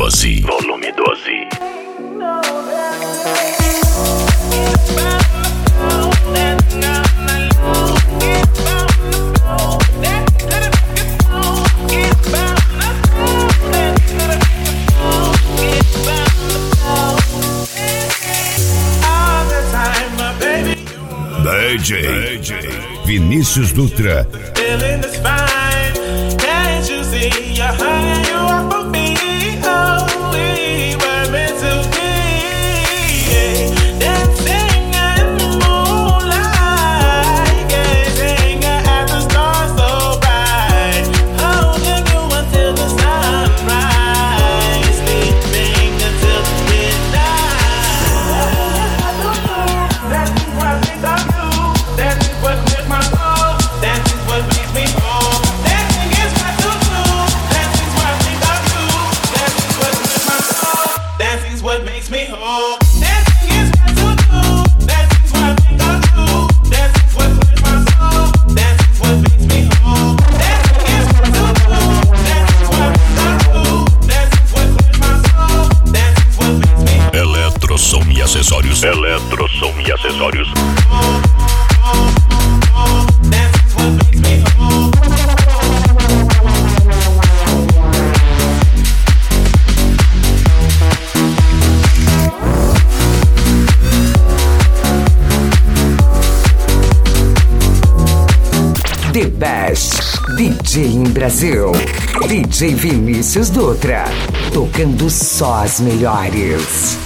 12. Volume 12. DJ Vinícius Dutra. Eletrosom e acessórios. Eletrosom e acessórios. The Best DJ em Brasil. DJ Vinícius Dutra. Tocando só as melhores.